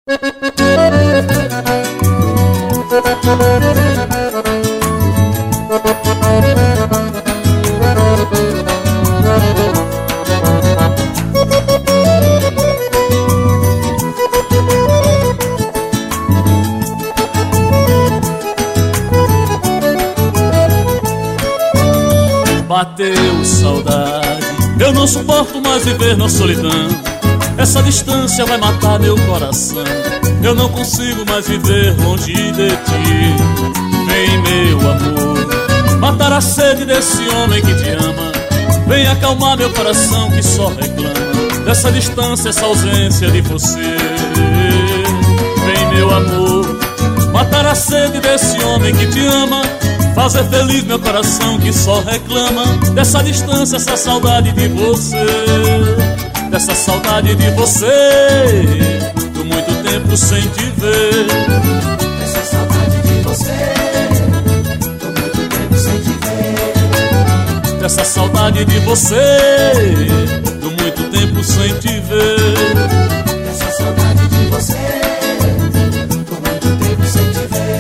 Bateu saudade, eu não suporto mais viver na solidão. Essa distância vai matar meu coração. Eu não consigo mais viver longe de ti. Vem, meu amor, matar a sede desse homem que te ama. Vem acalmar meu coração que só reclama dessa distância, essa ausência de você. Vem, meu amor, matar a sede desse homem que te ama. Fazer feliz meu coração que só reclama dessa distância, essa saudade de você. Dessa saudade de você, do muito tempo sem te ver. Dessa saudade de você, do muito tempo sem te ver. Dessa saudade de você, do muito tempo sem te ver. Dessa saudade de você, do muito tempo sem te ver.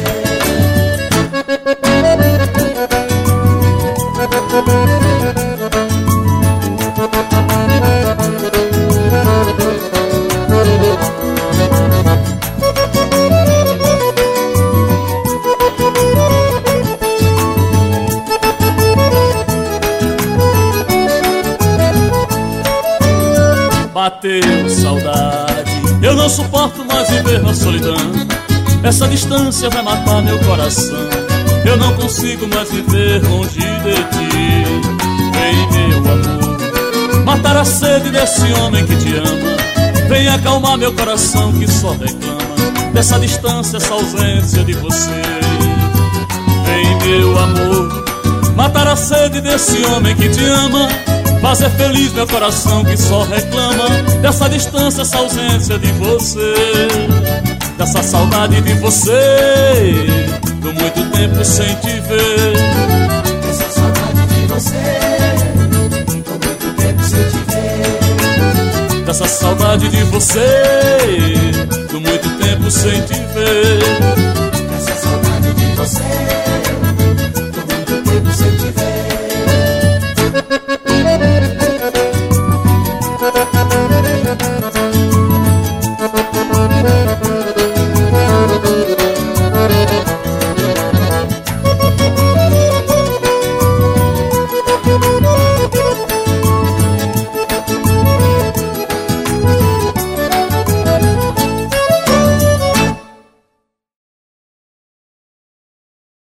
Bateu saudade, eu não suporto mais viver na solidão. Essa distância vai matar meu coração. Eu não consigo mais viver longe de ti. Vem, meu amor, matar a sede desse homem que te ama. Vem acalmar meu coração que só reclama dessa distância, essa ausência de você. Vem, meu amor, matar a sede desse homem que te ama. Fazer feliz meu coração que só reclama dessa distância, essa ausência de você. Dessa saudade de você, do muito tempo sem te ver. Dessa saudade de você, do muito tempo sem te ver. Dessa saudade de você, do muito tempo sem te ver.